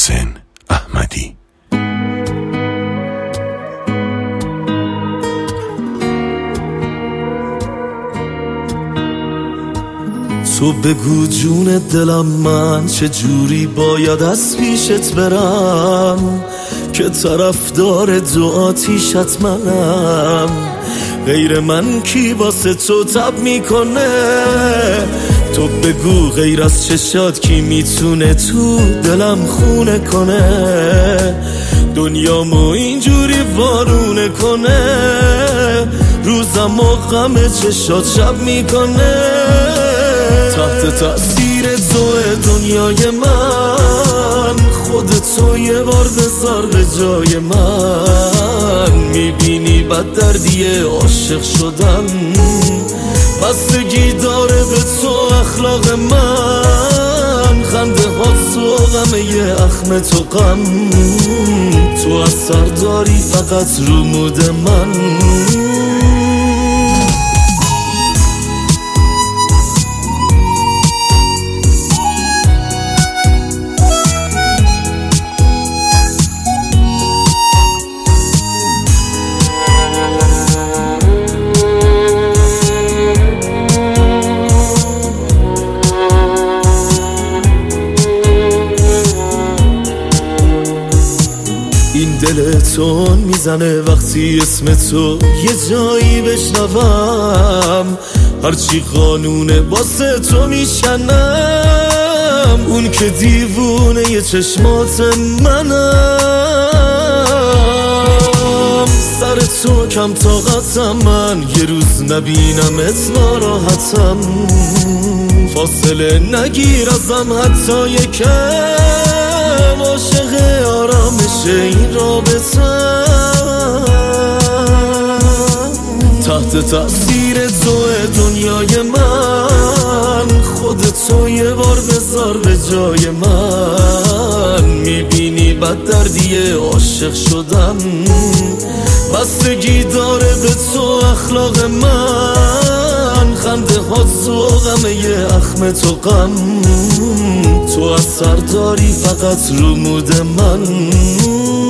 محسن احمدی. تو بگو جون دلم من چه جوری باید از پیشت برم که طرفدار دو آتیشت منم. غیر من کی واسه تو تب میکنه؟ تو بگو غیر از چشات کی میتونه تو دلم خونه کنه؟ دنیامو اینجوری وارونه کنه، روزم و غم چشات شب میکنه. تحت تأثیر توه دنیای من، خودتو یه بار بذار به جای من. میبینی بد دردیه عاشق شدن، بستگی داره به تو اخلاق من. خنده ها تو غمه اخم تو غم، تو اثر داری فقط رو مود من. این دل تون میزنه وقتی اسم تو یه جایی بشنوم، هرچی قانونه واسه تو میشنم. اون که دیوونه یه چشمات منم، سر تو کم طاقتم من، یه روز نبینمت ناراحتم. فاصله نگیر ازم حتی یکم، عاشق آرامش این رابطم. تحت تأثیر توه دنیای من، خودتو یه بار بذار به جای من. میبینی بد دردیه عاشق شدم، بستگی داره به تو اخلاق من. خنده ها تو غمه اخم تو غم، تو اثر داری فقط رو مود من.